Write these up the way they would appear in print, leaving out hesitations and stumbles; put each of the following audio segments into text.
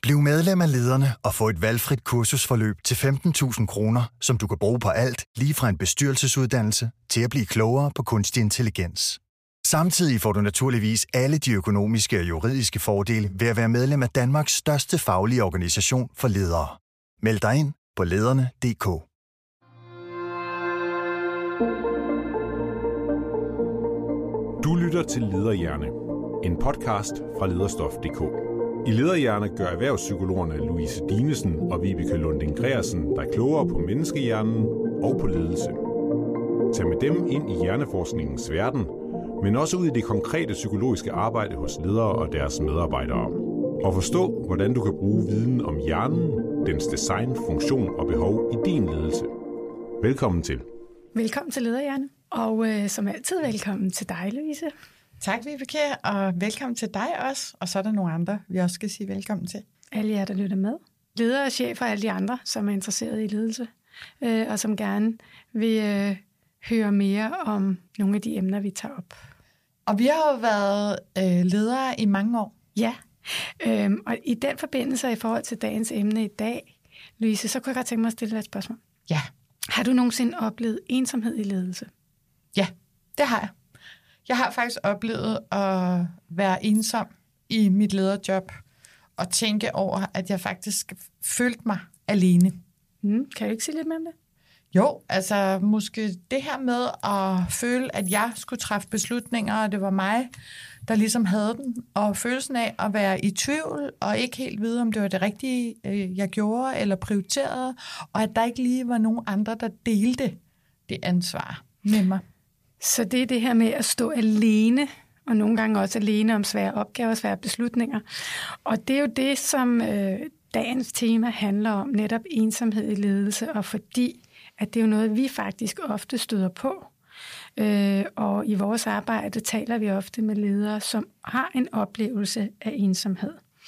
Bliv medlem af Lederne og få et valgfrit kursusforløb til 15.000 kroner, som du kan bruge på alt, lige fra en bestyrelsesuddannelse til at blive klogere på kunstig intelligens. Samtidig får du naturligvis alle de økonomiske og juridiske fordele ved at være medlem af Danmarks største faglige organisation for ledere. Meld dig ind på lederne.dk. Du lytter til Lederhjerne, en podcast fra Lederstof.dk. I Lederhjerne gør erhvervspsykologerne Louise Dinesen og Vibeke Lunding Greersen dig klogere på menneskehjernen og på ledelse. Tag med dem ind i hjerneforskningens verden, men også ud i det konkrete psykologiske arbejde hos ledere og deres medarbejdere. Og forstå, hvordan du kan bruge viden om hjernen, dens design, funktion og behov i din ledelse. Velkommen til. Velkommen til Lederhjerne, og som altid velkommen til dig, Louise. Tak, Vibeke, og velkommen til dig også. Og så er der nogle andre, vi også skal sige velkommen til. Alle jer, der lytter med. Ledere og chefer og alle de andre, som er interesseret i ledelse, og som gerne vil høre mere om nogle af de emner, vi tager op. Og vi har jo været ledere i mange år. Ja, og i den forbindelse i forhold til dagens emne i dag, Louise, så kunne jeg godt tænke mig at stille dig et spørgsmål. Ja. Har du nogensinde oplevet ensomhed i ledelse? Ja, det har jeg. Jeg har faktisk oplevet at være ensom i mit lederjob og tænke over, at jeg faktisk følte mig alene. Kan du ikke sige lidt mere om det? Jo, altså måske det her med at føle, at jeg skulle træffe beslutninger, og det var mig, der ligesom havde den, og følelsen af at være i tvivl, og ikke helt vide, om det var det rigtige, jeg gjorde eller prioriterede, og at der ikke lige var nogen andre, der delte det ansvar med mig. Så det er det her med at stå alene, og nogle gange også alene om svære opgaver, svære beslutninger. Og det er jo det, som dagens tema handler om, netop ensomhed i ledelse, og fordi at det er jo noget, vi faktisk ofte støder på. Og i vores arbejde taler vi ofte med ledere, som har en oplevelse af ensomhed.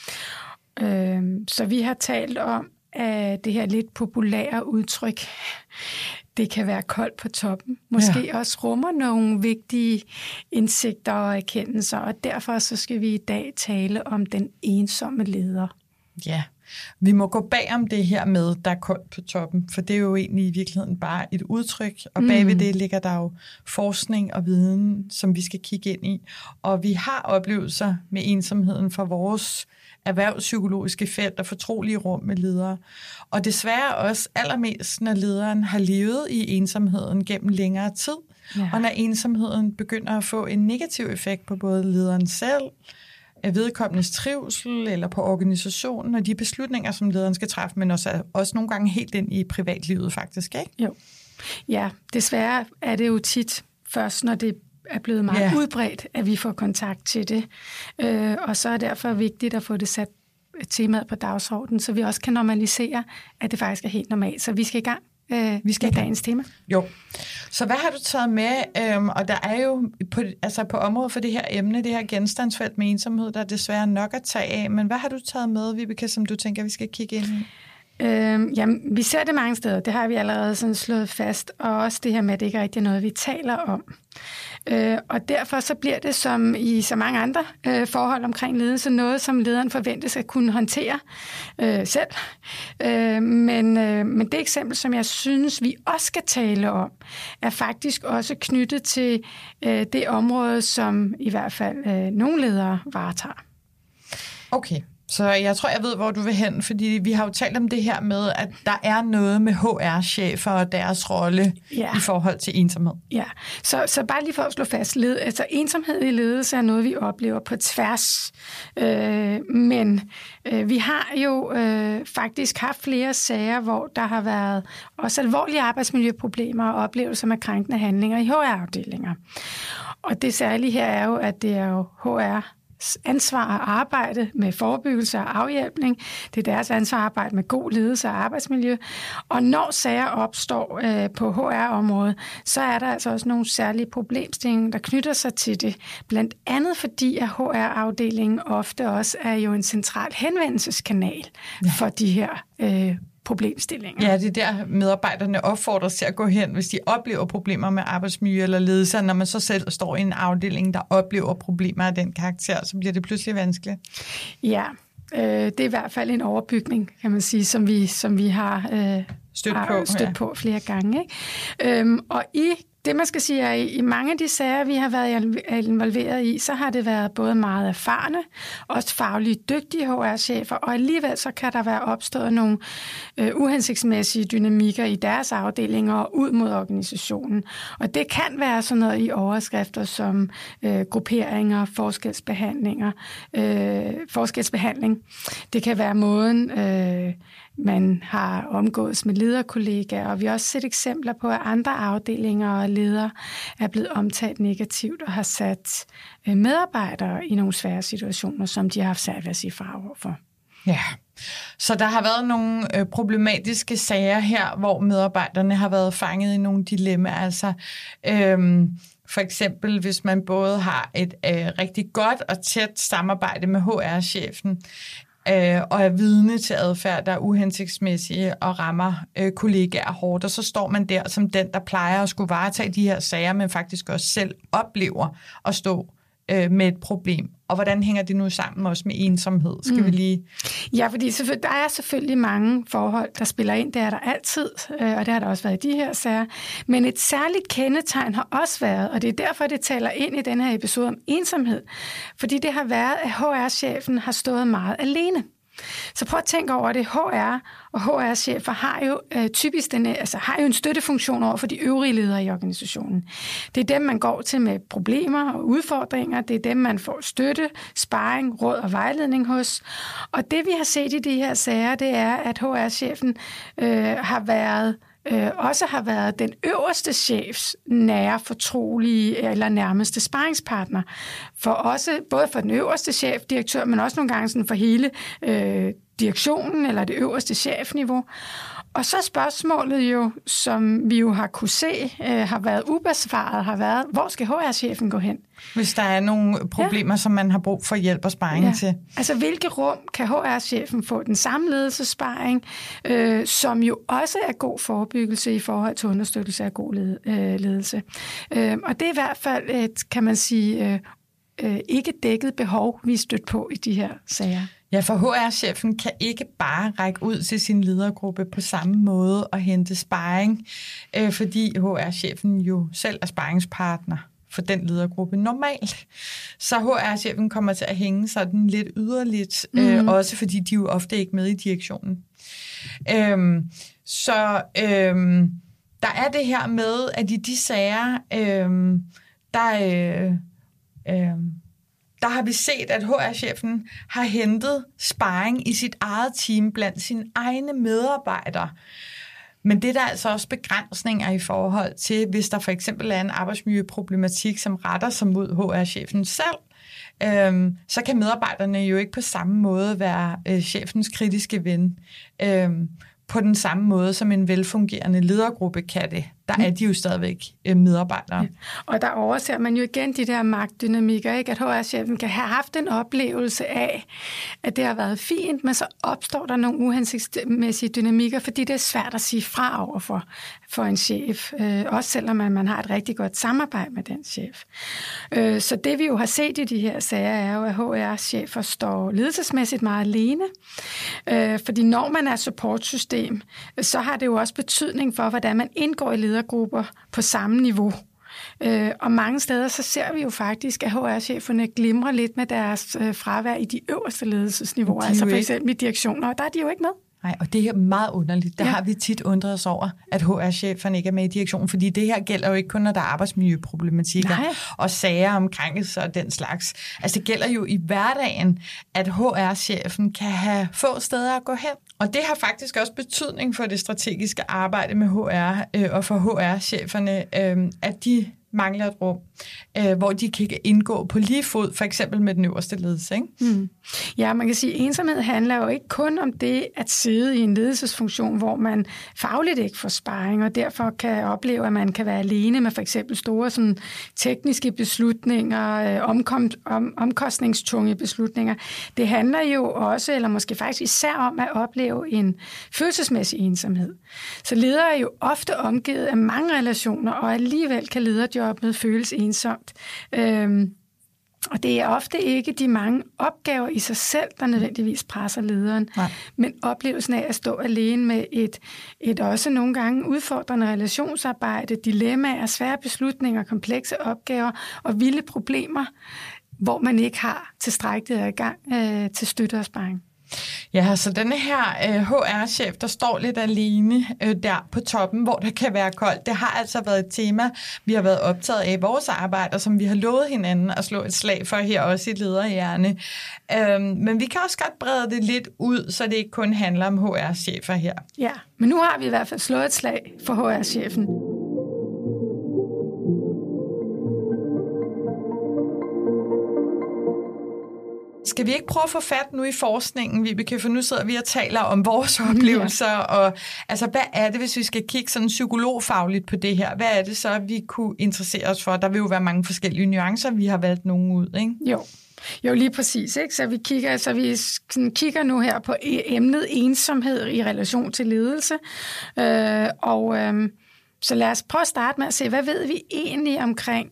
Så vi har talt om, at det her lidt populære udtryk, det kan være koldt på toppen. Måske også rummer nogle vigtige indsigter og erkendelser, og derfor så skal vi i dag tale om den ensomme leder. Ja, vi må gå bag om det her med, der er koldt på toppen, for det er jo egentlig i virkeligheden bare et udtryk, og bagved det ligger der jo forskning og viden, som vi skal kigge ind i. Og vi har oplevelser med ensomheden fra vores erhvervspsykologiske felt og fortrolige rum med ledere. Og desværre også allermest, når lederen har levet i ensomheden gennem længere tid, og når ensomheden begynder at få en negativ effekt på både lederen selv, vedkommendes trivsel eller på organisationen og de beslutninger, som lederen skal træffe, men også nogle gange helt ind i privatlivet faktisk, ikke? Jo. Ja, desværre er det jo tit først, når det er blevet meget udbredt, at vi får kontakt til det. Og så er det derfor vigtigt at få det sat temaet på dagsordenen, så vi også kan normalisere, at det faktisk er helt normalt. Så vi skal i gang. Vi skal i dagens tema. Jo. Så hvad har du taget med? Og der er jo på området for det her emne, det her genstandsfelt med ensomhed, der er desværre nok at tage af. Men hvad har du taget med, Vibeke, som du tænker, vi skal kigge ind i? Jamen, vi ser det mange steder. Det har vi allerede sådan slået fast. Og også det her med, at det ikke er rigtig noget, vi taler om. Og derfor så bliver det, som i så mange andre forhold omkring ledelse, noget, som lederen forventes at kunne håndtere selv. Men det eksempel, som jeg synes, vi også skal tale om, er faktisk også knyttet til det område, som i hvert fald nogle ledere varetager. Okay. Så jeg tror, jeg ved, hvor du vil hen, fordi vi har jo talt om det her med, at der er noget med HR-chefer og deres rolle i forhold til ensomhed. Ja, så bare lige for at slå fast, altså ensomhed i ledelse er noget, vi oplever på tværs. Men vi har jo faktisk haft flere sager, hvor der har været også alvorlige arbejdsmiljøproblemer og oplevelser med krænkende handlinger i HR-afdelinger. Og det særlige her er jo, at det er jo HR ansvar at arbejde med forebyggelse og afhjælpning. Det er deres ansvar at arbejde med god ledelse og arbejdsmiljø. Og når sager opstår på HR-området, så er der altså også nogle særlige problemstillinger, der knytter sig til det. Blandt andet fordi, at HR-afdelingen ofte også er jo en central henvendelseskanal for de her problemstillinger. Ja, det er der medarbejderne opfordres til at gå hen, hvis de oplever problemer med arbejdsmiljø eller ledelse. Når man så selv står i en afdeling, der oplever problemer af den karakter, så bliver det pludselig vanskeligt. Ja, Det er i hvert fald en overbygning, kan man sige, som vi har stødt på flere gange. Ikke? Og i det, man skal sige, er, i mange af de sager, vi har været involveret i, så har det været både meget erfarne, også fagligt dygtige HR-chefer, og alligevel så kan der være opstået nogle uhensigtsmæssige dynamikker i deres afdelinger og ud mod organisationen. Og det kan være sådan noget i overskrifter som grupperinger, forskelsbehandling. Det kan være måden, man har omgås med lederkollegaer, og vi har også set eksempler på, at andre afdelinger og ledere er blevet omtalt negativt og har sat medarbejdere i nogle svære situationer, som de har haft svært ved at sige fra overfor. Ja, så der har været nogle problematiske sager her, hvor medarbejderne har været fanget i nogle dilemmaer. Altså, for eksempel, hvis man både har et rigtig godt og tæt samarbejde med HR-chefen, og er vidne til adfærd, der er uhensigtsmæssige og rammer kollegaer hårdt, og så står man der som den, der plejer at skulle varetage de her sager, men faktisk også selv oplever at stå med et problem. Og hvordan hænger det nu sammen også med ensomhed? Skal vi lige... Ja, fordi der er selvfølgelig mange forhold, der spiller ind. Det er der altid, og det har der også været i de her sager. Men et særligt kendetegn har også været, og det er derfor, det taler ind i den her episode om ensomhed, fordi det har været, at HR-chefen har stået meget alene. Så prøv at tænke over det. HR og HR-chefer har jo typisk har jo en støttefunktion over for de øvrige ledere i organisationen. Det er dem, man går til med problemer og udfordringer. Det er dem, man får støtte, sparring, råd og vejledning hos. Og det, vi har set i de her sager, det er, at HR-chefen også har været den øverste chefs nære, fortrolige eller nærmeste sparringspartner. Både for den øverste chefdirektør, men også nogle gange sådan for hele direktionen eller det øverste chefniveau. Og så spørgsmålet jo, som vi jo har kunne se, har været ubesvaret, har været, hvor skal HR-chefen gå hen? Hvis der er nogle problemer, som man har brug for hjælp og sparring til. Altså, hvilke rum kan HR-chefen få den samme ledelsessparring, som jo også er god forebyggelse i forhold til understøttelse af god ledelse. Og det er i hvert fald et, kan man sige, ikke dækket behov, vi er stødt på i de her sager. Ja, for HR-chefen kan ikke bare række ud til sin ledergruppe på samme måde og hente sparring, fordi HR-chefen jo selv er sparringspartner for den ledergruppe normalt. Så HR-chefen kommer til at hænge sådan lidt yderligt, også fordi de jo ofte ikke med i direktionen. Der er det her med, at i de sager, der har vi set, at HR-chefen har hentet sparring i sit eget team blandt sine egne medarbejdere. Men det er der altså også begrænsninger i forhold til, hvis der for eksempel er en arbejdsmiljøproblematik, som retter sig mod HR-chefen selv, så kan medarbejderne jo ikke på samme måde være chefens kritiske ven. På den samme måde, som en velfungerende ledergruppe kan det. Der er de jo stadigvæk medarbejdere. Ja. Og der overser man jo igen de der magtdynamikker, ikke? At HR-chefen kan have haft en oplevelse af, at det har været fint, men så opstår der nogle uhensigtsmæssige dynamikker, fordi det er svært at sige fra over for en chef, også selvom man har et rigtig godt samarbejde med den chef. Så det vi jo har set i de her sager, er jo, at HR-chefer står ledelsesmæssigt meget alene, fordi når man er supportsystem, så har det jo også betydning for, hvordan man indgår i ledergrupper på samme niveau. Og mange steder så ser vi jo faktisk, at HR-cheferne glimrer lidt med deres fravær i de øverste ledelsesniveauer, altså for eksempel i direktioner, og der er de jo ikke med. Nej, og det er meget underligt. Der har vi tit undret os over, at HR-cheferne ikke er med i direktionen, fordi det her gælder jo ikke kun, når der er arbejdsmiljøproblematikker og sager om krænkelser og den slags. Altså det gælder jo i hverdagen, at HR-chefen kan have få steder at gå hen. Og det har faktisk også betydning for det strategiske arbejde med HR og for HR-cheferne, at de mangler et rum, hvor de kan indgå på lige fod, for eksempel med den øverste ledelse. Ikke? Ja, man kan sige, at ensomhed handler jo ikke kun om det at sidde i en ledelsesfunktion, hvor man fagligt ikke får sparring, og derfor kan opleve, at man kan være alene med for eksempel store sådan, tekniske beslutninger, omkostningstunge beslutninger. Det handler jo også, eller måske faktisk især om at opleve en følelsesmæssig ensomhed. Så ledere er jo ofte omgivet af mange relationer, og alligevel kan lederjobbet føles ensomt. Og det er ofte ikke de mange opgaver i sig selv, der nødvendigvis presser lederen, men oplevelsen af at stå alene med et også nogle gange udfordrende relationsarbejde, dilemmaer, svære beslutninger, komplekse opgaver og vilde problemer, hvor man ikke har tilstrækkelig adgang til støtte og sparring. Ja, så denne her HR-chef, der står lidt alene der på toppen, hvor der kan være koldt, det har altså været et tema, vi har været optaget af i vores arbejde, og som vi har lovet hinanden at slå et slag for her også i Lederhjerne. Men vi kan også godt brede det lidt ud, så det ikke kun handler om HR-chefer her. Ja, men nu har vi i hvert fald slået et slag for HR-chefen. Skal vi ikke prøve at få fat nu i forskningen, Vibeke? For nu sidder vi og taler om vores oplevelser, og altså, hvad er det, hvis vi skal kigge sådan psykologfagligt på det her? Hvad er det så, vi kunne interessere os for? Der vil jo være mange forskellige nuancer, vi har valgt nogen ud, ikke? Jo, lige præcis. Ikke? Så vi kigger nu her på emnet ensomhed i relation til ledelse, så lad os prøve at starte med at se, hvad ved vi egentlig omkring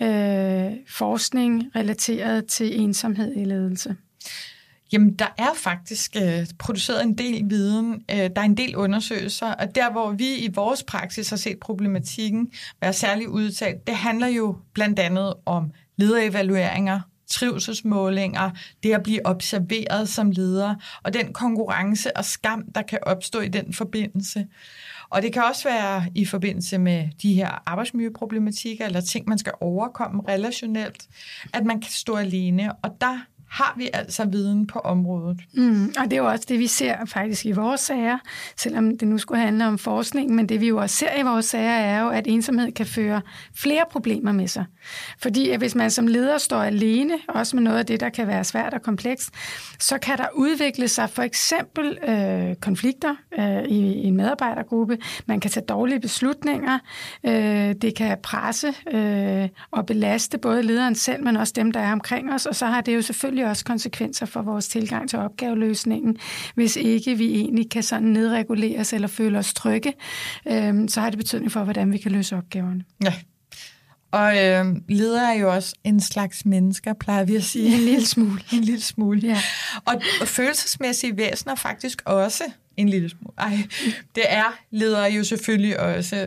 forskning relateret til ensomhed i ledelse? Jamen, der er faktisk produceret en del viden, der er en del undersøgelser, og der, hvor vi i vores praksis har set problematikken være særligt udtalt, det handler jo blandt andet om lederevalueringer, trivselsmålinger, det at blive observeret som leder, og den konkurrence og skam, der kan opstå i den forbindelse. Og det kan også være i forbindelse med de her arbejdsmiljøproblematikker, eller ting, man skal overkomme relationelt, at man kan stå alene, og der har vi altså viden på området. Og det er jo også det, vi ser faktisk i vores sager, selvom det nu skulle handle om forskning, men det vi jo også ser i vores sager er jo, at ensomhed kan føre flere problemer med sig. Fordi at hvis man som leder står alene, også med noget af det, der kan være svært og komplekst, så kan der udvikle sig for eksempel konflikter i en medarbejdergruppe. Man kan tage dårlige beslutninger. Det kan presse og belaste både lederen selv, men også dem, der er omkring os. Og så har det jo selvfølgelig også konsekvenser for vores tilgang til opgaveløsningen. Hvis ikke vi egentlig kan sådan nedreguleres eller føle os trygge, så har det betydning for, hvordan vi kan løse opgaverne. Ja. Og ledere er jo også en slags mennesker, plejer vi at sige. En lille smule. En lille smule. Ja. Og følelsesmæssige væsener faktisk også en lille smule. Det er ledere jo selvfølgelig også.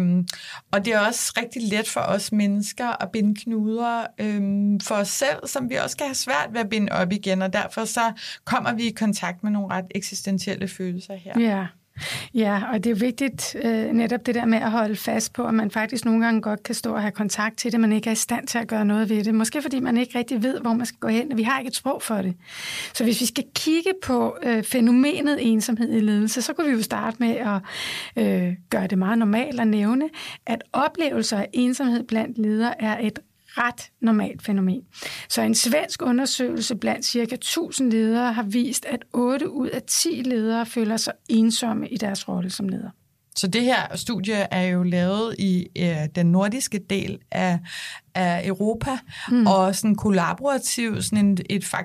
Og det er også rigtig let for os mennesker at binde knuder for os selv, som vi også kan have svært ved at binde op igen. Og derfor så kommer vi i kontakt med nogle ret eksistentielle følelser her. Ja, og det er vigtigt netop det der med at holde fast på, at man faktisk nogle gange godt kan stå og have kontakt til det, man ikke er i stand til at gøre noget ved det. Måske fordi man ikke rigtig ved, hvor man skal gå hen, og vi har ikke et sprog for det. Så hvis vi skal kigge på fænomenet ensomhed i ledelse, så kunne vi jo starte med at gøre det meget normalt at nævne, at oplevelser af ensomhed blandt ledere er et ret normalt fænomen. Så en svensk undersøgelse blandt ca. 1000 ledere har vist, at 8 ud af 10 ledere føler sig ensomme i deres rolle som leder. Så det her studie er jo lavet i den nordiske del af Europa, og sådan kollaborativ, sådan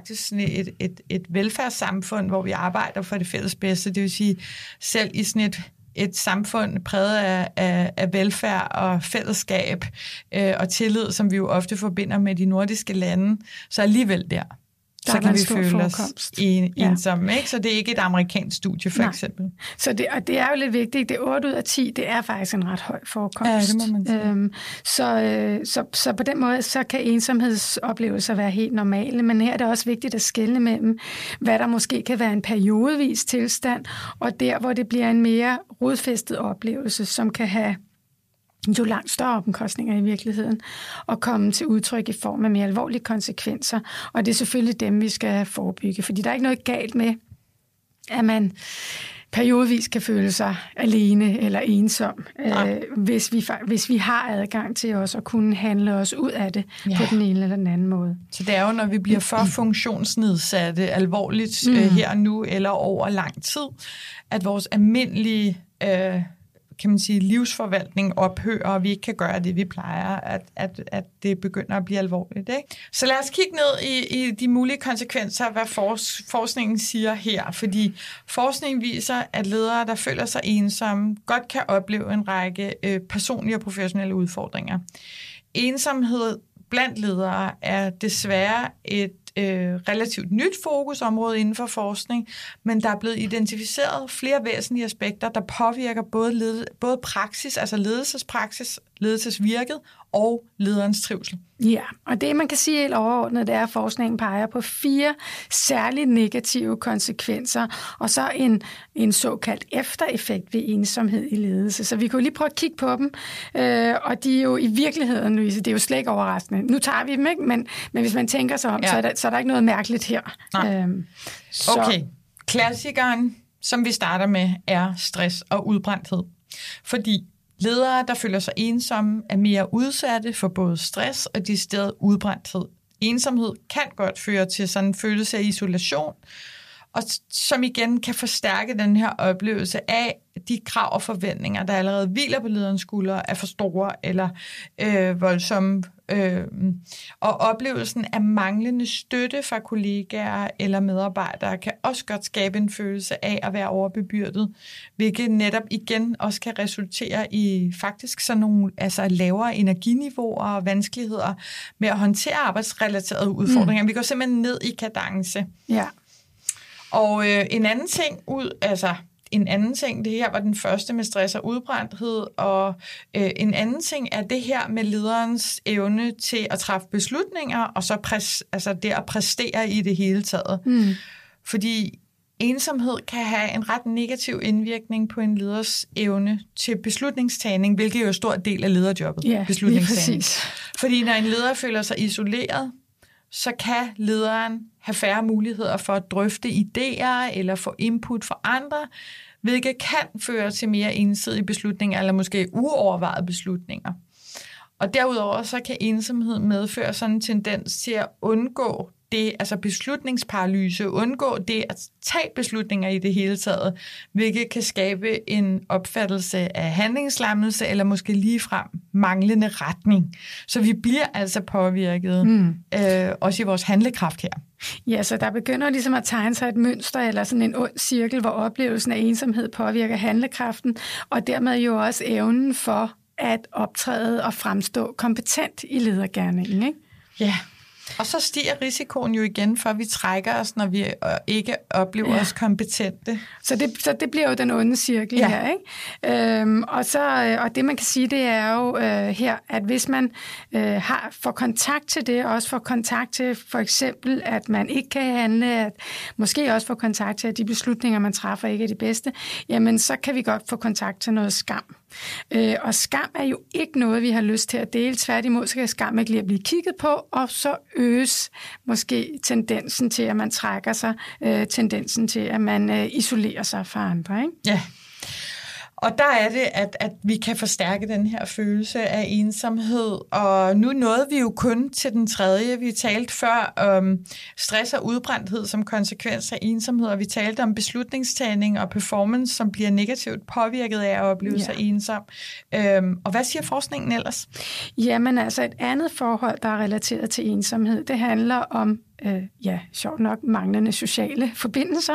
et velfærdssamfund, hvor vi arbejder for det fælles bedste. Det vil sige, selv i sådan et samfund præget af velfærd og fællesskab og tillid, som vi jo ofte forbinder med de nordiske lande, så alligevel så kan vi føle os ensomme. Ikke? Så det er ikke et amerikansk studie, for eksempel. Så det er jo lidt vigtigt. Det er 8 ud af 10, det er faktisk en ret høj forekomst. Ja, det må man sige. Så på den måde, så kan ensomhedsoplevelser være helt normale, men her er det også vigtigt at skelne mellem, hvad der måske kan være en periodevis tilstand, og der, hvor det bliver en mere rodfæstet oplevelse, som kan have jo langt større omkostninger i virkeligheden, og komme til udtryk i form af mere alvorlige konsekvenser. Og det er selvfølgelig dem, vi skal forebygge, fordi der er ikke noget galt med, at man periodevis kan føle sig alene eller ensom, hvis vi har adgang til også at kunne handle os ud af det på den ene eller den anden måde. Så det er jo, når vi bliver for funktionsnedsatte alvorligt her og nu eller over lang tid, at vores almindelige kan man sige, livsforvaltning ophører, og vi ikke kan gøre det, vi plejer, at det begynder at blive alvorligt. Ikke? Så lad os kigge ned i de mulige konsekvenser, hvad forskningen siger her, fordi forskningen viser, at ledere, der føler sig ensomme, godt kan opleve en række personlige og professionelle udfordringer. Ensomhed blandt ledere er desværre et relativt nyt fokusområde inden for forskning, men der er blevet identificeret flere væsentlige aspekter, der påvirker både praksis, altså ledelsespraksis, ledelsesvirket og lederens trivsel. Ja, og det man kan sige helt overordnet, det er, at forskningen peger på 4 særligt negative konsekvenser, og så en såkaldt eftereffekt ved ensomhed i ledelse. Så vi kunne lige prøve at kigge på dem, og de er jo i virkeligheden, Louise, det er jo slet ikke overraskende. Nu tager vi dem, ikke? Men hvis man tænker sig om, så er der ikke noget mærkeligt her. Okay, klassikeren, som vi starter med, er stress og udbrændthed. Fordi ledere, der føler sig ensomme, er mere udsatte for både stress og decideret udbrændthed. Ensomhed kan godt føre til sådan en følelse af isolation, og som igen kan forstærke den her oplevelse af, de krav og forventninger, der allerede hviler på lederens skuldre, er for store eller voldsomme. Og oplevelsen af manglende støtte fra kollegaer eller medarbejdere kan også godt skabe en følelse af at være overbebyrdet, hvilket netop igen også kan resultere i faktisk sådan nogle lavere energiniveauer og vanskeligheder med at håndtere arbejdsrelaterede udfordringer. Vi går simpelthen ned i kadence. Ja. Og en anden ting, det her var den første med stress og udbrændthed, og en anden ting er det her med lederens evne til at træffe beslutninger, og så det at præstere i det hele taget. Fordi ensomhed kan have en ret negativ indvirkning på en leders evne til beslutningstagning, hvilket er jo en stor del af lederjobbet, beslutningstagning. Fordi når en leder føler sig isoleret, så kan lederen have færre muligheder for at drøfte idéer eller få input fra andre, hvilket kan føre til mere ensidige beslutninger eller måske uovervejede beslutninger. Og derudover så kan ensomhed medføre sådan en tendens til at undgå det, altså beslutningsparalyse, undgå det at tage beslutninger i det hele taget, hvilket kan skabe en opfattelse af handlingslammelse eller måske ligefrem manglende retning. Så vi bliver altså påvirket, også i vores handlekraft her. Ja, så der begynder ligesom at tegne sig et mønster eller sådan en ond cirkel, hvor oplevelsen af ensomhed påvirker handlekraften, og dermed jo også evnen for at optræde og fremstå kompetent i ledergerningen, ikke? Ja. Og så stiger risikoen jo igen for, at vi trækker os, når vi ikke oplever os kompetente. Så det bliver jo den onde cirkel her, ikke? Og det man kan sige, det er jo her, at hvis man får kontakt til det, også får kontakt til for eksempel, at man ikke kan handle, at måske også får kontakt til, at de beslutninger, man træffer, ikke er de bedste, jamen så kan vi godt få kontakt til noget skam. Og skam er jo ikke noget, vi har lyst til at dele. Tværtimod, så kan skam ikke lige at blive kigget på, og så øges måske tendensen til, at man trækker sig, tendensen til, at man isolerer sig fra andre, ikke? Ja. Og der er det, at vi kan forstærke den her følelse af ensomhed, og nu nåede vi jo kun til den tredje. Vi talte før om stress og udbrændthed som konsekvens af ensomhed, og vi talte om beslutningstagning og performance, som bliver negativt påvirket af at opleve sig ensom. Og hvad siger forskningen ellers? Jamen altså et andet forhold, der er relateret til ensomhed, det handler om sjovt nok manglende sociale forbindelser.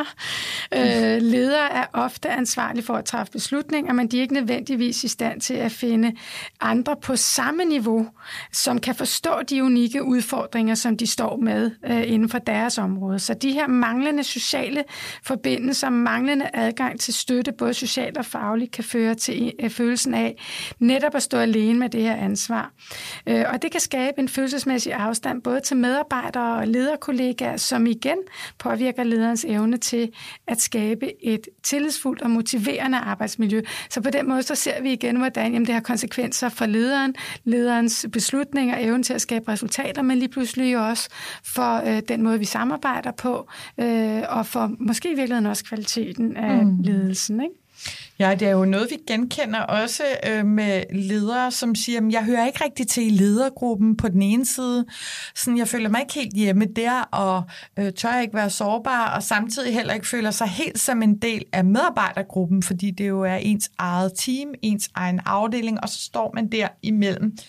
Ledere er ofte ansvarlige for at træffe beslutninger, men de er ikke nødvendigvis i stand til at finde andre på samme niveau, som kan forstå de unikke udfordringer, som de står med inden for deres område. Så de her manglende sociale forbindelser, manglende adgang til støtte, både socialt og fagligt, kan føre til følelsen af netop at stå alene med det her ansvar. Og det kan skabe en følelsesmæssig afstand både til medarbejdere og lederkollegaer, som igen påvirker lederens evne til at skabe et tillidsfuldt og motiverende arbejdsmiljø. Så på den måde så ser vi igen, hvordan det har konsekvenser for lederens beslutninger, evnen til at skabe resultater, men lige pludselig også for den måde, vi samarbejder på, og for måske i virkeligheden også kvaliteten af ledelsen, ikke? Ja, det er jo noget, vi genkender også med ledere, som siger, at jeg hører ikke rigtig til i ledergruppen på den ene side. Sådan, jeg føler mig ikke helt hjemme der, og tør ikke være sårbar, og samtidig heller ikke føler sig helt som en del af medarbejdergruppen, fordi det jo er ens eget team, ens egen afdeling, og så står man der imellem.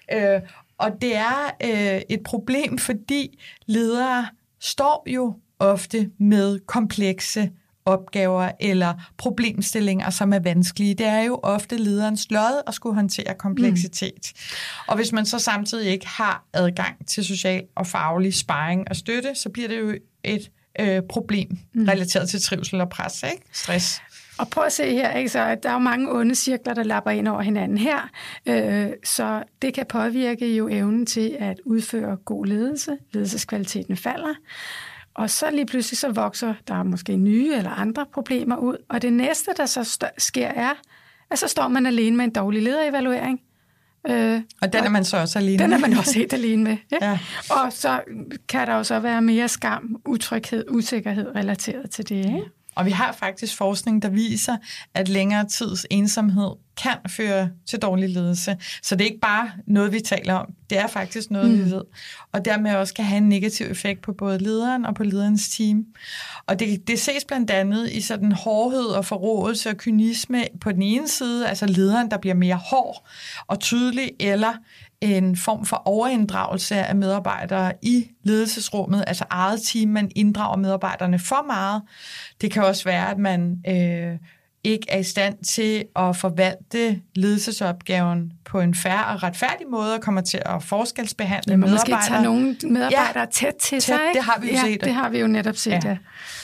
Og det er et problem, fordi ledere står jo ofte med komplekse opgaver eller problemstillinger, som er vanskelige. Det er jo ofte lederens lod at skulle håndtere kompleksitet. Og hvis man så samtidig ikke har adgang til social og faglig sparring og støtte, så bliver det jo et problem relateret til trivsel og pres, ikke? Stress. Og prøv at se her, ikke? Så der er jo mange onde cirkler, der lapper ind over hinanden her, så det kan påvirke jo evnen til at udføre god ledelse. Ledelseskvaliteten falder, og så lige pludselig så vokser der måske nye eller andre problemer ud, og det næste, der så sker, er, at så står man alene med en dårlig lederevaluering. Og den er man så også alene med. Den er man også helt alene med. Ja. Og så kan der jo så være mere skam, utryghed, usikkerhed relateret til det, ikke? Og vi har faktisk forskning, der viser, at længere tids ensomhed kan føre til dårlig ledelse. Så det er ikke bare noget, vi taler om. Det er faktisk noget, vi ved. Og dermed også kan have en negativ effekt på både lederen og på lederens team. Og det ses blandt andet i sådan hårdhed og forrådelse og kynisme på den ene side, altså lederen, der bliver mere hård og tydelig, eller en form for overinddragelse af medarbejdere i ledelsesrummet, altså eget team, man inddrager medarbejderne for meget. Det kan også være, at man ikke er i stand til at forvalte ledelsesopgaven på en fair og retfærdig måde, og kommer til at forskelsbehandle medarbejdere. Måske tage nogle medarbejdere tæt til sig, ikke? Det har vi jo set. Det har vi jo netop set, ja.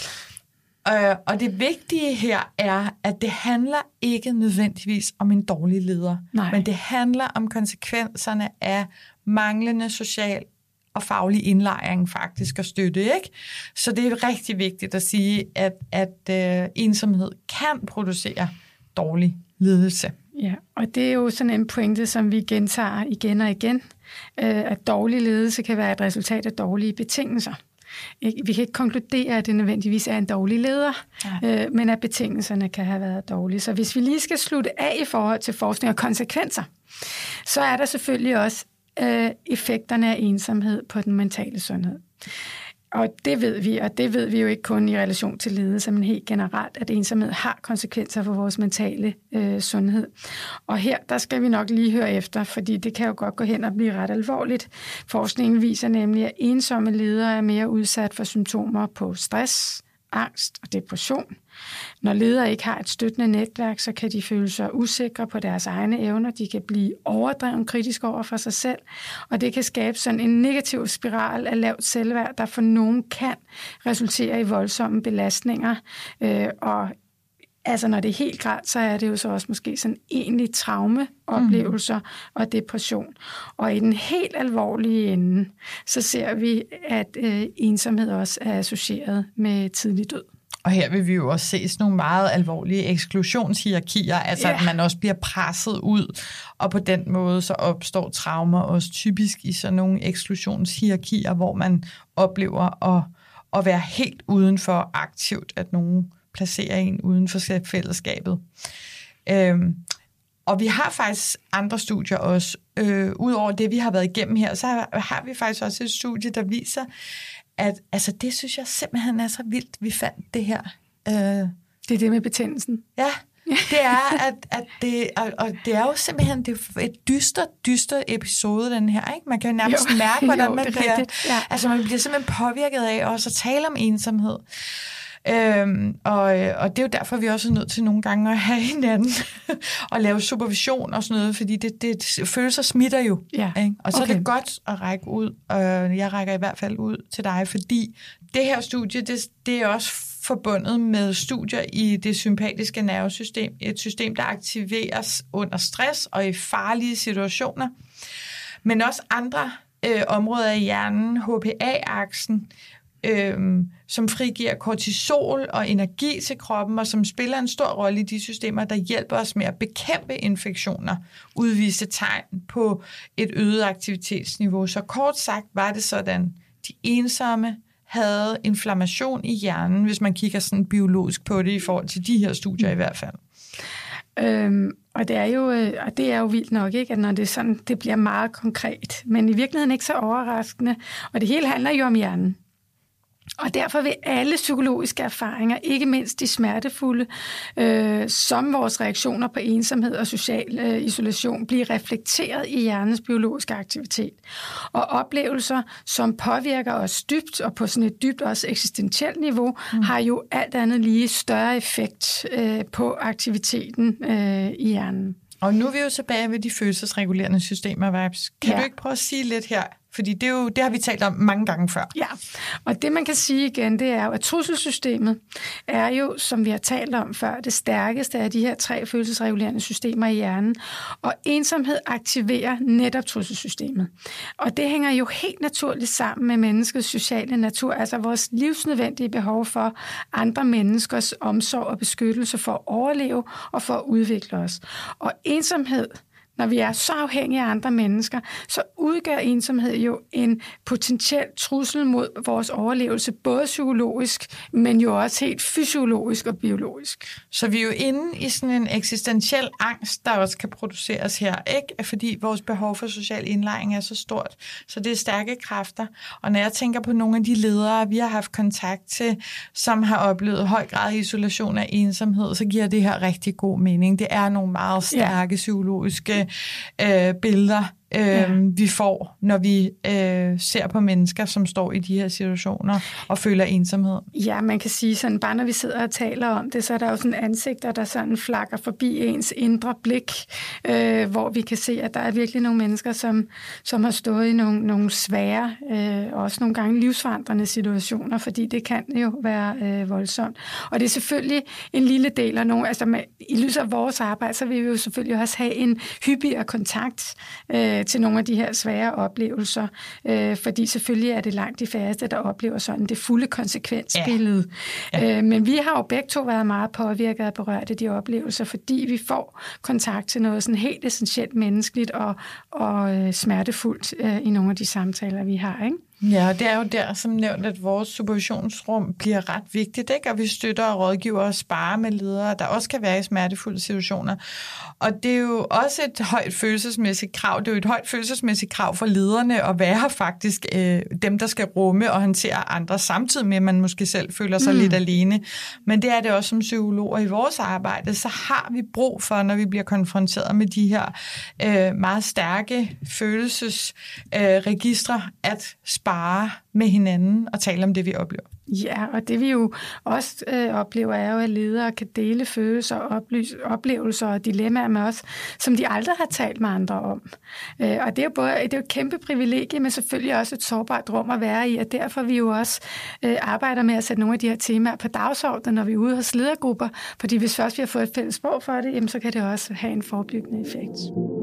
Og det vigtige her er, at det handler ikke nødvendigvis om en dårlig leder, men det handler om konsekvenserne af manglende social og faglig indlejring faktisk og støtte, ikke? Så det er rigtig vigtigt at sige, at ensomhed kan producere dårlig ledelse. Ja, og det er jo sådan en pointe, som vi gentager igen og igen, at dårlig ledelse kan være et resultat af dårlige betingelser. Vi kan ikke konkludere, at det nødvendigvis er en dårlig leder, men at betingelserne kan have været dårlige. Så hvis vi lige skal slutte af i forhold til forskning og konsekvenser, så er der selvfølgelig også effekterne af ensomhed på den mentale sundhed. Og det ved vi jo ikke kun i relation til ledelse, men helt generelt, at ensomhed har konsekvenser for vores mentale sundhed. Og her, der skal vi nok lige høre efter, fordi det kan jo godt gå hen og blive ret alvorligt. Forskningen viser nemlig, at ensomme ledere er mere udsat for symptomer på stress, angst og depression. Når ledere ikke har et støttende netværk, så kan de føle sig usikre på deres egne evner. De kan blive overdrevet kritisk over for sig selv, og det kan skabe sådan en negativ spiral af lavt selvværd, der for nogen kan resultere i voldsomme belastninger. Og altså når det er helt grelt, så er det jo så også måske sådan egentlig traumeoplevelser og depression. Og i den helt alvorlige ende, så ser vi, at ensomhed også er associeret med tidlig død. Og her vil vi jo også se sådan nogle meget alvorlige eksklusionshierarkier, altså at man også bliver presset ud, og på den måde så opstår traumer også typisk i sådan nogle eksklusionshierarkier, hvor man oplever at være helt udenfor aktivt, at nogen placerer en uden for fællesskabet. Og vi har faktisk andre studier også. Udover det, vi har været igennem her, så har vi faktisk også et studie, der viser, at altså, det synes jeg simpelthen er så vildt, vi fandt det her. Det er det med betændelsen. Ja, det er, at det, og det er jo simpelthen det er et dyster episode, den her, ikke? Man kan jo nærmest mærke, hvordan man bliver, altså man bliver simpelthen påvirket af også at tale om ensomhed. Og det er jo derfor, vi også er nødt til nogle gange at have hinanden og lave supervision og sådan noget, fordi det følelser smitter jo. Ja. Ikke? Og så er det godt at række ud, og jeg rækker i hvert fald ud til dig, fordi det her studie, det er også forbundet med studier i det sympatiske nervesystem, et system, der aktiveres under stress og i farlige situationer, men også andre områder i hjernen, HPA-aksen, som frigiver kortisol og energi til kroppen, og som spiller en stor rolle i de systemer, der hjælper os med at bekæmpe infektioner, udvise tegn på et øget aktivitetsniveau. Så kort sagt var det sådan, de ensomme havde inflammation i hjernen, hvis man kigger sådan biologisk på det i forhold til de her studier i hvert fald. Og det er jo vildt nok, ikke? At når det er sådan, det bliver meget konkret, men i virkeligheden ikke så overraskende. Og det hele handler jo om hjernen. Og derfor vil alle psykologiske erfaringer, ikke mindst de smertefulde, som vores reaktioner på ensomhed og social isolation, blive reflekteret i hjernens biologiske aktivitet. Og oplevelser, som påvirker os dybt, og på sådan et dybt også eksistentielt niveau, har jo alt andet lige større effekt på aktiviteten i hjernen. Og nu er vi jo tilbage ved de følelsesregulerende systemer, Vibes. Kan du ikke prøve at sige lidt her? Fordi det har vi talt om mange gange før. Ja, og det man kan sige igen, det er jo, at trusselssystemet er jo, som vi har talt om før, det stærkeste af de her 3 følelsesregulerende systemer i hjernen. Og ensomhed aktiverer netop trusselssystemet. Og det hænger jo helt naturligt sammen med menneskets sociale natur, altså vores livsnødvendige behov for andre menneskers omsorg og beskyttelse for at overleve og for at udvikle os. Og ensomhed, når vi er så afhængige af andre mennesker, så udgør ensomhed jo en potentiel trussel mod vores overlevelse, både psykologisk, men jo også helt fysiologisk og biologisk. Så vi er jo inde i sådan en eksistentiel angst, der også kan produceres her, ikke? Fordi vores behov for social indlejring er så stort. Så det er stærke kræfter. Og når jeg tænker på nogle af de ledere, vi har haft kontakt til, som har oplevet høj grad af isolation og ensomhed, så giver det her rigtig god mening. Det er nogle meget stærke psykologiske billeder, vi får, når vi ser på mennesker, som står i de her situationer og føler ensomhed. Ja, man kan sige sådan, bare når vi sidder og taler om det, så er der jo sådan ansigter, der sådan flakker forbi ens indre blik, hvor vi kan se, at der er virkelig nogle mennesker, som har stået i nogle svære, også nogle gange livsforandrende situationer, fordi det kan jo være voldsomt. Og det er selvfølgelig en lille del af nogle, altså i lyset af vores arbejde, så vil vi jo selvfølgelig også have en hyppigere kontakt til nogle af de her svære oplevelser, fordi selvfølgelig er det langt de færreste, der oplever sådan det fulde konsekvensbillede. Ja. Men vi har jo begge to været meget påvirket og berørt af de oplevelser, fordi vi får kontakt til noget sådan helt essentielt menneskeligt og smertefuldt i nogle af de samtaler, vi har, ikke? Ja, det er jo der, som nævnt, at vores supervisionsrum bliver ret vigtigt, ikke? Og vi støtter og rådgiver og sparer med ledere, der også kan være i smertefulde situationer. Og det er jo også et højt følelsesmæssigt krav. Det er jo et højt følelsesmæssigt krav for lederne at være faktisk dem, der skal rumme og håndtere andre, samtidig med, at man måske selv føler sig lidt alene. Men det er det også som psykologer i vores arbejde. Så har vi brug for, når vi bliver konfronteret med de her meget stærke følelsesregistre, at spare med hinanden og tale om det, vi oplever. Ja, og det vi jo også oplever er jo, at ledere kan dele følelser, oplevelser og dilemmaer med os, som de aldrig har talt med andre om. Og det er jo et kæmpe privilegie, men selvfølgelig også et sårbart rum at være i, og derfor vi jo også arbejder med at sætte nogle af de her temaer på dagsordenen, når vi er ude hos ledergrupper, fordi hvis først vi har fået et fælles sprog for det, jamen, så kan det også have en forebyggende effekt.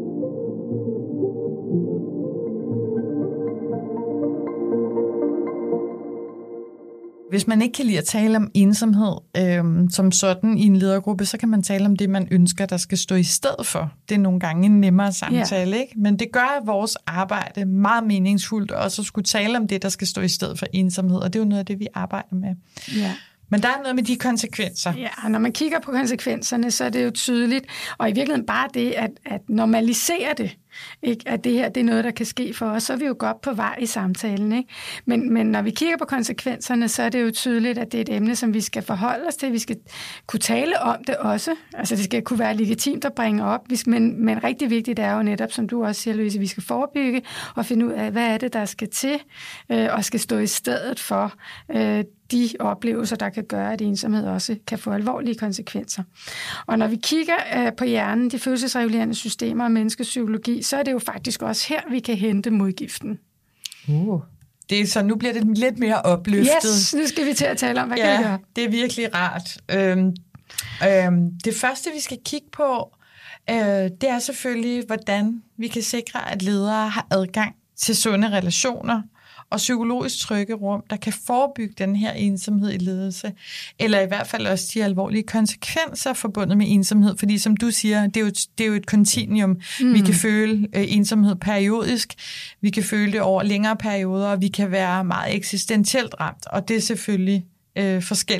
Hvis man ikke kan lide at tale om ensomhed som sådan i en ledergruppe, så kan man tale om det, man ønsker, der skal stå i stedet for. Det er nogle gange en nemmere samtale, ikke? Men det gør vores arbejde meget meningsfuldt, også at skulle tale om det, der skal stå i stedet for ensomhed, og det er jo noget af det, vi arbejder med. Ja. Men der er noget med de konsekvenser. Ja, og når man kigger på konsekvenserne, så er det jo tydeligt, og i virkeligheden bare det, at normalisere det, ikke? At det her det er noget, der kan ske for os, så er vi jo godt på vej i samtalen. Ikke? Men når vi kigger på konsekvenserne, så er det jo tydeligt, at det er et emne, som vi skal forholde os til. Vi skal kunne tale om det også. Altså det skal kunne være legitimt at bringe op. Men rigtig vigtigt er jo netop, som du også siger, Louise, vi skal forebygge og finde ud af, hvad er det, der skal til og skal stå i stedet for de oplevelser, der kan gøre, at ensomhed også kan få alvorlige konsekvenser. Og når vi kigger på hjernen, de følelsesregulerende systemer og menneskepsykologi, så er det jo faktisk også her, vi kan hente modgiften. Så nu bliver det lidt mere opløftet. Yes, nu skal vi til at tale om, hvad kan vi gøre? Det er virkelig rart. Det første, vi skal kigge på, det er selvfølgelig, hvordan vi kan sikre, at ledere har adgang til sunde relationer og psykologisk trygge rum, der kan forebygge den her ensomhed i ledelse, eller i hvert fald også de alvorlige konsekvenser forbundet med ensomhed, fordi som du siger, det er jo et kontinuum. Vi kan føle ensomhed periodisk, vi kan føle det over længere perioder, og vi kan være meget eksistentielt ramt, og det er selvfølgelig forskelligt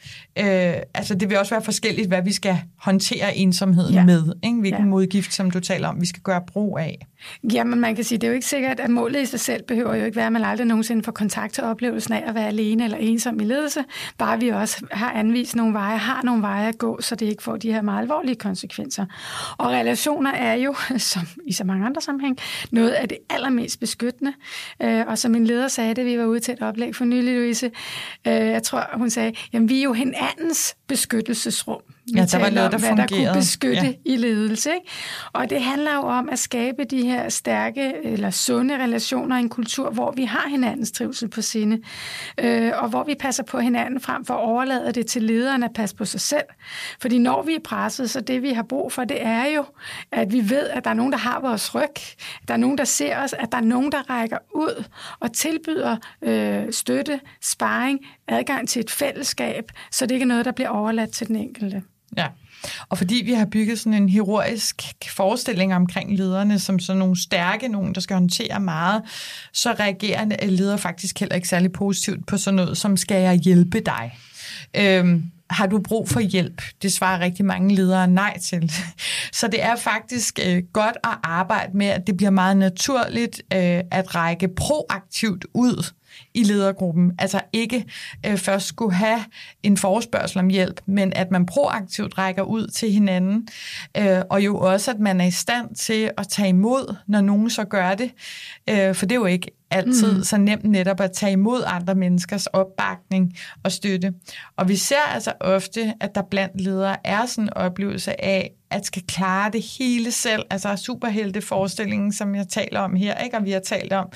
Altså det vil også være forskelligt, hvad vi skal håndtere ensomheden med, ikke? Hvilken modgift, som du taler om, vi skal gøre brug af. Jamen man kan sige, det er jo ikke sikkert, at målet i sig selv behøver jo ikke være, at man aldrig nogensinde får kontakt til oplevelsen af at være alene eller ensom i ledelse, bare vi også har anvist nogle veje, har nogle veje at gå, så det ikke får de her meget alvorlige konsekvenser. Og relationer er jo, som i så mange andre sammenhæng, noget af det allermest beskyttende. Og som min leder sagde, det vi var ude til et oplæg for nylig, Louise, jeg tror, hun sagde, jamen vi er jo hinandens beskyttelsesrum. Vi der var noget, der hvad fungerede. Der kunne beskytte i ledelse. Ikke? Og det handler jo om at skabe de her stærke eller sunde relationer i en kultur, hvor vi har hinandens trivsel på sinde, og hvor vi passer på hinanden frem for at overlade det til lederen at passe på sig selv. Fordi når vi er presset, så det vi har brug for, det er jo, at vi ved, at der er nogen, der har vores ryg, at der er nogen, der ser os, at der er nogen, der rækker ud og tilbyder støtte, sparring, adgang til et fællesskab, så det ikke er noget, der bliver overladt til den enkelte. Ja, og fordi vi har bygget sådan en heroisk forestilling omkring lederne, som sådan nogle stærke, nogen, der skal håndtere meget, så reagerer ledere faktisk heller ikke særlig positivt på sådan noget, som skal jeg hjælpe dig? Har du brug for hjælp? Det svarer rigtig mange ledere nej til. Så det er faktisk godt at arbejde med, at det bliver meget naturligt at række proaktivt ud i ledergruppen. Altså ikke først skulle have en forespørgsel om hjælp, men at man proaktivt rækker ud til hinanden, og jo også, at man er i stand til at tage imod, når nogen så gør det. For det er jo ikke altid så nemt netop at tage imod andre menneskers opbakning og støtte. Og vi ser altså ofte, at der blandt ledere er sådan en oplevelse af, at skal klare det hele selv, altså superhelteforestillingen, som jeg taler om her, ikke? Og vi har talt om.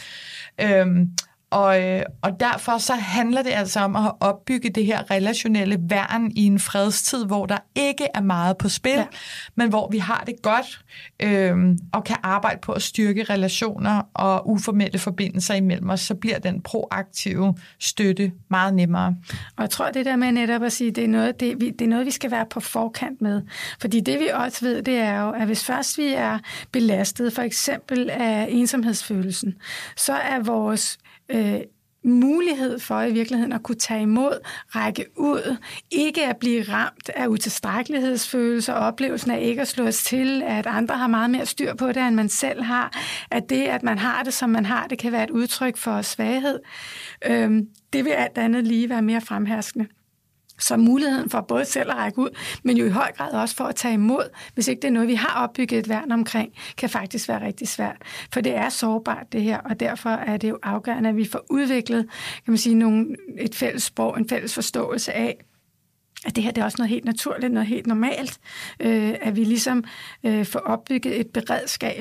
Og derfor så handler det altså om at opbygge det her relationelle værn i en fredstid, hvor der ikke er meget på spil, men hvor vi har det godt og kan arbejde på at styrke relationer og uformelle forbindelser imellem os, så bliver den proaktive støtte meget nemmere. Og jeg tror, det der med netop at sige, det er noget, vi skal være på forkant med. Fordi det vi også ved, det er jo, at hvis først vi er belastet, for eksempel af ensomhedsfølelsen, så er vores mulighed for i virkeligheden at kunne tage imod, række ud, ikke at blive ramt af utilstrækkelighedsfølelser, oplevelsen af ikke at slå os til, at andre har meget mere styr på det, end man selv har, at det, at man har det, som man har, det kan være et udtryk for svaghed. Det vil alt andet lige være mere fremherskende. Så muligheden for både selv at række ud, men jo i høj grad også for at tage imod, hvis ikke det er noget, vi har opbygget et værn omkring, kan faktisk være rigtig svært. For det er sårbart det her, og derfor er det jo afgørende, at vi får udviklet, kan man sige, et fælles sprog, en fælles forståelse af, at det her det er også noget helt naturligt, noget helt normalt, at vi ligesom får opbygget et beredskab,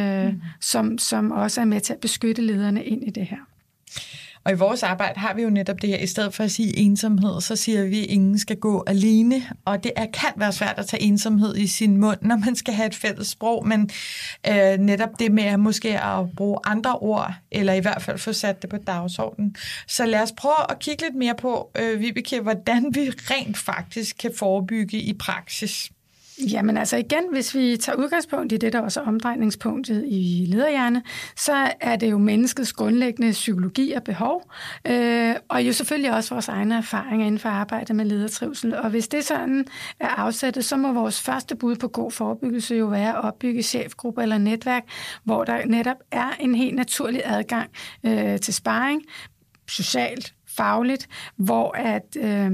som også er med til at beskytte lederne ind i det her. Og i vores arbejde har vi jo netop det her, i stedet for at sige ensomhed, så siger vi, at ingen skal gå alene, og det kan være svært at tage ensomhed i sin mund, når man skal have et fælles sprog, men netop det med at måske at bruge andre ord, eller i hvert fald få sat det på dagsordenen. Så lad os prøve at kigge lidt mere på, Vibeke, hvordan vi rent faktisk kan forebygge i praksis. Jamen altså igen, hvis vi tager udgangspunkt i det, der også er omdrejningspunktet i lederhjerne, så er det jo menneskets grundlæggende psykologi og behov, og jo selvfølgelig også vores egne erfaringer inden for arbejde med ledertrivsel. Og hvis det sådan er afsættet, så må vores første bud på god forebyggelse jo være at opbygge chefgrupper eller netværk, hvor der netop er en helt naturlig adgang til sparring, socialt, fagligt, hvor at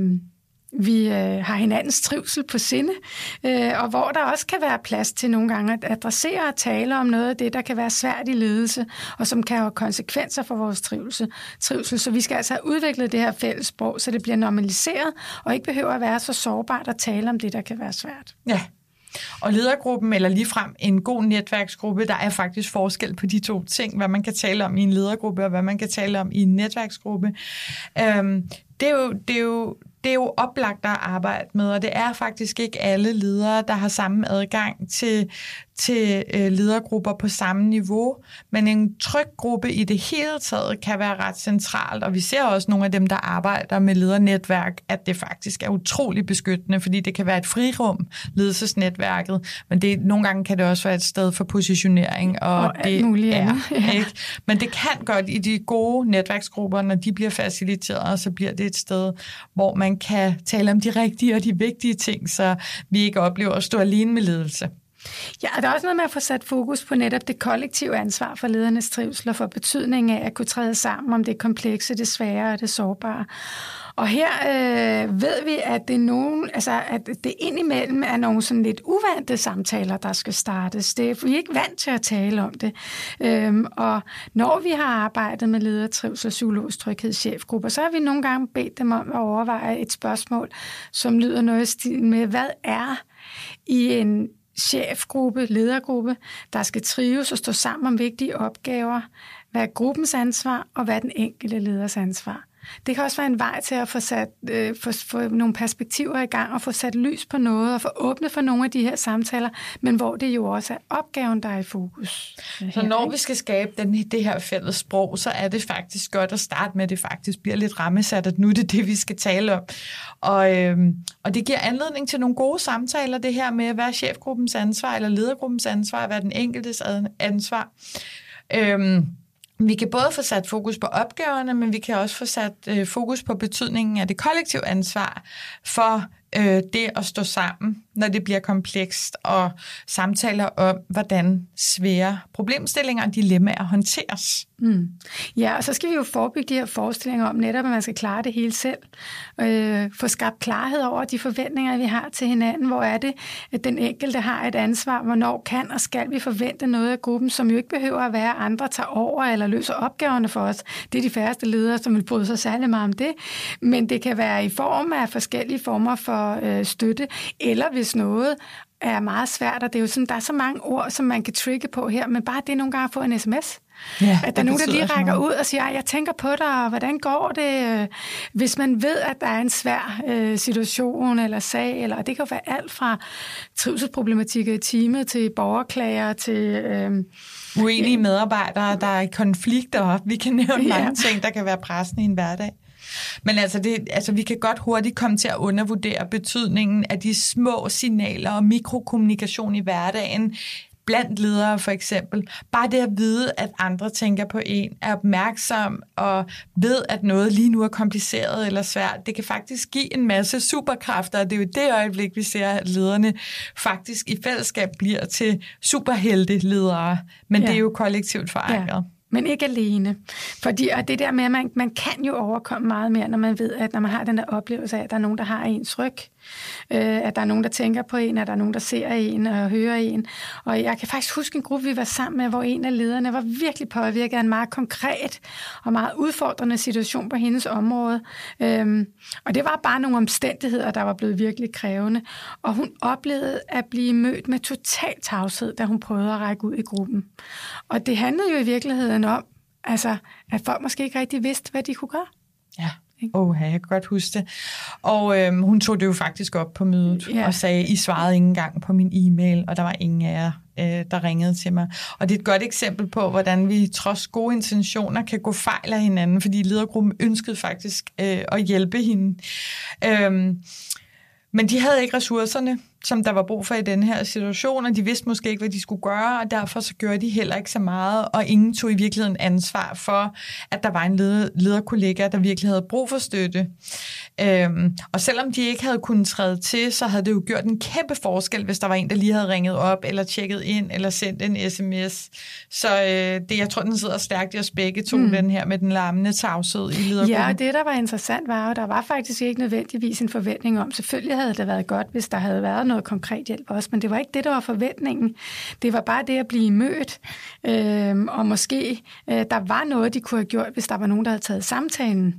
vi har hinandens trivsel på sinde, og hvor der også kan være plads til nogle gange at adressere og tale om noget af det, der kan være svært i ledelse, og som kan have konsekvenser for vores trivsel. Så vi skal altså have udviklet det her fælles sprog, så det bliver normaliseret, og ikke behøver at være så sårbart at tale om det, der kan være svært. Ja. Og ledergruppen, eller ligefrem en god netværksgruppe, der er faktisk forskel på de to ting, hvad man kan tale om i en ledergruppe, og hvad man kan tale om i en netværksgruppe. Det er jo oplagt at arbejde med, og det er faktisk ikke alle ledere, der har samme adgang til ledergrupper på samme niveau, men en tryg gruppe i det hele taget kan være ret centralt, og vi ser også nogle af dem, der arbejder med ledernetværk, at det faktisk er utrolig beskyttende, fordi det kan være et frirum, ledelsesnetværket, men nogle gange kan det også være et sted for positionering, og det muligt, ikke? Men det kan godt i de gode netværksgrupper, når de bliver faciliteret, så bliver det et sted, hvor man kan tale om de rigtige og de vigtige ting, så vi ikke oplever at stå alene med ledelse. Ja, og der er også noget med at få sat fokus på netop det kollektive ansvar for ledernes trivsel og for betydningen af at kunne træde sammen om det komplekse, det svære og det sårbare. Og her ved vi, at det er nogen, altså at det indimellem er nogle sådan lidt uvante samtaler, der skal startes. Vi er ikke vant til at tale om det. Og når vi har arbejdet med ledertrivsel og psykologisk tryghed i chefgrupper, så har vi nogle gange bedt dem om at overveje et spørgsmål, som lyder noget i stil med, hvad er i en chefgruppe, ledergruppe, der skal trives og stå sammen om vigtige opgaver. Hvad er gruppens ansvar, og hvad er den enkelte leders ansvar? Det kan også være en vej til at få nogle perspektiver i gang og få sat lys på noget og få åbnet for nogle af de her samtaler, men hvor det jo også er opgaven, der er i fokus. Så når vi skal skabe det her fælles sprog, så er det faktisk godt at starte med, at det faktisk bliver lidt rammesat, at nu er det, vi skal tale om. Og det giver anledning til nogle gode samtaler, det her med, hvad er chefgruppens ansvar eller ledergruppens ansvar, hvad er den enkeltes ansvar. Vi kan både få sat fokus på opgaverne, men vi kan også få sat fokus på betydningen af det kollektive ansvar for det at stå sammen, når det bliver komplekst, og samtaler om, hvordan svære problemstillinger og dilemmaer håndteres. Mm. Ja, og så skal vi jo forebygge de her forestillinger om netop, at man skal klare det hele selv. Få skabt klarhed over de forventninger, vi har til hinanden. Hvor er det, at den enkelte har et ansvar? Hvornår kan og skal vi forvente noget af gruppen, som jo ikke behøver at være, andre tager over eller løser opgaverne for os. Det er de færreste ledere, som vil bryde sig særlig meget om det. Men det kan være i form af forskellige former for støtte, eller hvis noget er meget svært, og det er jo sådan, der er så mange ord, som man kan trigge på her, men bare det nogle gange at få en sms. Ja, at der er nogen, der lige rækker ud og siger, jeg tænker på dig, og hvordan går det? Hvis man ved, at der er en svær situation eller sag, eller det kan jo være alt fra trivselsproblematikker i teamet til borgerklager til uenige medarbejdere, der er i konflikter. Vi kan nævne mange ting, der kan være pressende i en hverdag. Men altså vi kan godt hurtigt komme til at undervurdere betydningen af de små signaler og mikrokommunikation i hverdagen, blandt ledere for eksempel. Bare det at vide, at andre tænker på en, er opmærksom og ved, at noget lige nu er kompliceret eller svært. Det kan faktisk give en masse superkræfter, og det er jo det øjeblik, vi ser, at lederne faktisk i fællesskab bliver til superhelteledere. Men det er jo kollektivt forankret. Ja. Men ikke alene. Fordi, og det der med, at man kan jo overkomme meget mere, når man ved, at når man har den der oplevelse af, at der er nogen, der har ens ryg, at der er nogen, der tænker på en, at der er nogen, der ser en og hører en. Og jeg kan faktisk huske en gruppe, vi var sammen med, hvor en af lederne var virkelig påvirket af en meget konkret og meget udfordrende situation på hendes område. Og det var bare nogle omstændigheder, der var blevet virkelig krævende. Og hun oplevede at blive mødt med total tavshed, da hun prøvede at række ud i gruppen. Og det handlede jo i virkeligheden om, altså, at folk måske ikke rigtig vidste, hvad de kunne gøre. Ja. Jeg kan godt huske det. Og hun tog det jo faktisk op på mødet og sagde, I svarede ikke engang på min e-mail, og der var ingen af jer, der ringede til mig. Og det er et godt eksempel på, hvordan vi trods gode intentioner kan gå fejl af hinanden, fordi ledergruppen ønskede faktisk at hjælpe hende. Men de havde ikke ressourcerne, som der var brug for i den her situation, og de vidste måske ikke, hvad de skulle gøre, og derfor så gjorde de heller ikke så meget, og ingen tog i virkeligheden ansvar for, at der var en lederkollega, der virkelig havde brug for støtte. Og selvom de ikke havde kunnet træde til, så havde det jo gjort en kæmpe forskel, hvis der var en, der lige havde ringet op, eller tjekket ind, eller sendt en sms. Så jeg tror, den sidder stærkt i os begge to, den her med den larmende tavshed i ledergruppen. Ja, og det, der var interessant, var at der var faktisk ikke nødvendigvis en forventning om. Selvfølgelig havde det været godt, hvis der havde været noget konkret hjælp også, men det var ikke det, der var forventningen. Det var bare det at blive mødt, og måske der var noget, de kunne have gjort, hvis der var nogen, der havde taget samtalen.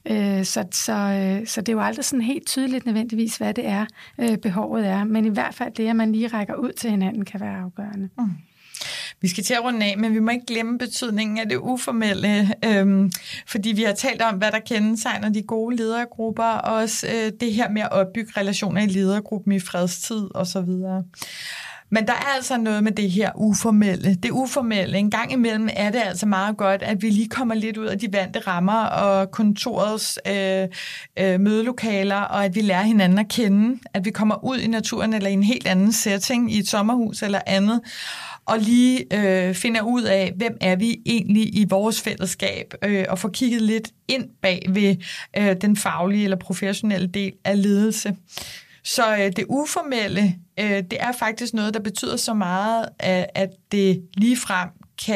Så det er jo aldrig sådan helt tydeligt nødvendigvis, hvad det er, behovet er, men i hvert fald det, at man lige rækker ud til hinanden, kan være afgørende. Vi skal til at runde af, men vi må ikke glemme betydningen af det uformelle, fordi vi har talt om, hvad der kendetegner de gode ledergrupper, og også det her med at opbygge relationer i ledergruppen i fredstid osv. Men der er altså noget med det her uformelle. Det uformelle, en gang imellem er det altså meget godt, at vi lige kommer lidt ud af de vante rammer og kontorets mødelokaler, og at vi lærer hinanden at kende, at vi kommer ud i naturen eller i en helt anden setting, i et sommerhus eller andet, og lige finder ud af, hvem er vi egentlig i vores fællesskab, og får kigget lidt ind bag ved den faglige eller professionelle del af ledelse. Så det uformelle, det er faktisk noget, der betyder så meget, at det ligefrem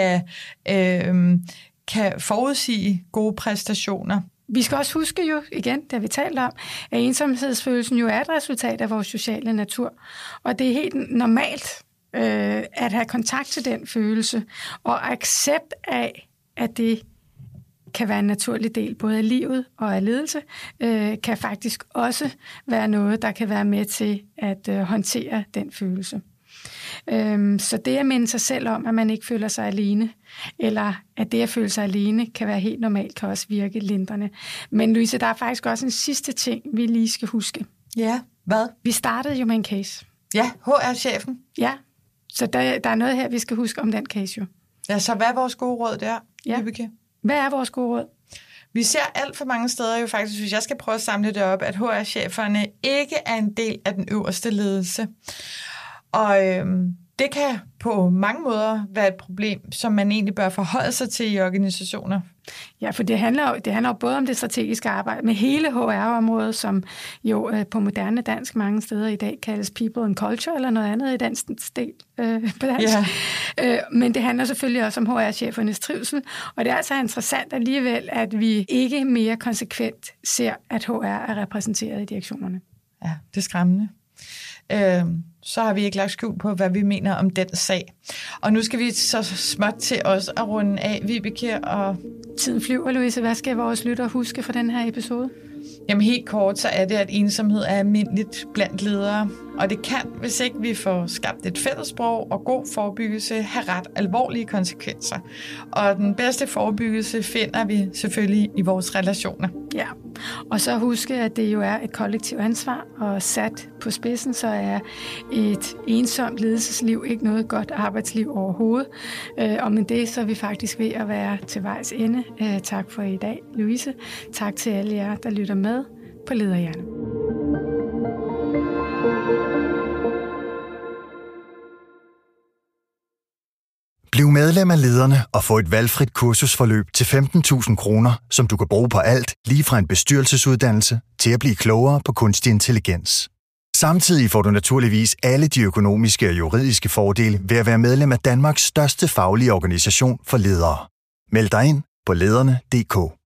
kan forudsige gode præstationer. Vi skal også huske jo, igen, da vi talte om, at ensomhedsfølelsen jo er et resultat af vores sociale natur. Og det er helt normalt at have kontakt til den følelse, og accept af, at det kan være en naturlig del både af livet og af ledelse, kan faktisk også være noget, der kan være med til at håndtere den følelse. Så det at minde sig selv om, at man ikke føler sig alene, eller at det at føle sig alene kan være helt normalt, kan også virke lindrende. Men Louise, der er faktisk også en sidste ting, vi lige skal huske. Ja, hvad? Vi startede jo med en case. Ja, HR-chefen. Ja, så der er noget her, vi skal huske om den case jo. Ja, så hvad er vores gode råd der, Vibeke? Hvad er vores gode råd? Vi ser alt for mange steder jo faktisk, hvis jeg skal prøve at samle det op, at HR-cheferne ikke er en del af den øverste ledelse. Og det kan på mange måder være et problem, som man egentlig bør forholde sig til i organisationer. Ja, for det handler jo både om det strategiske arbejde med hele HR-området, som jo på moderne dansk mange steder i dag kaldes people and culture, eller noget andet i den stil på dansk. Yeah. Men det handler selvfølgelig også om HR-chefernes trivsel, og det er altså interessant alligevel, at vi ikke mere konsekvent ser, at HR er repræsenteret i direktionerne. Ja, det er skræmmende. Så har vi ikke lagt skjul på, hvad vi mener om den sag. Og nu skal vi så småt til os at runde af, Vibeke. Og tiden flyver, Louise. Hvad skal vores lyttere huske for den her episode? Jamen helt kort, så er det, at ensomhed er almindeligt blandt ledere. Og det kan, hvis ikke vi får skabt et fællessprog og god forebyggelse, have ret alvorlige konsekvenser. Og den bedste forebyggelse finder vi selvfølgelig i vores relationer. Ja, og så huske, at det jo er et kollektivt ansvar, og sat på spidsen, så er et ensomt ledelsesliv ikke noget godt arbejdsliv overhovedet. Og med det, så er vi faktisk ved at være til vejs ende. Tak for i dag, Louise. Tak til alle jer, der lytter med på Lederhjerne. Bliv medlem af Lederne og få et valgfrit kursusforløb til 15.000 kroner, som du kan bruge på alt, lige fra en bestyrelsesuddannelse til at blive klogere på kunstig intelligens. Samtidig får du naturligvis alle de økonomiske og juridiske fordele ved at være medlem af Danmarks største faglige organisation for ledere. Meld dig ind på lederne.dk.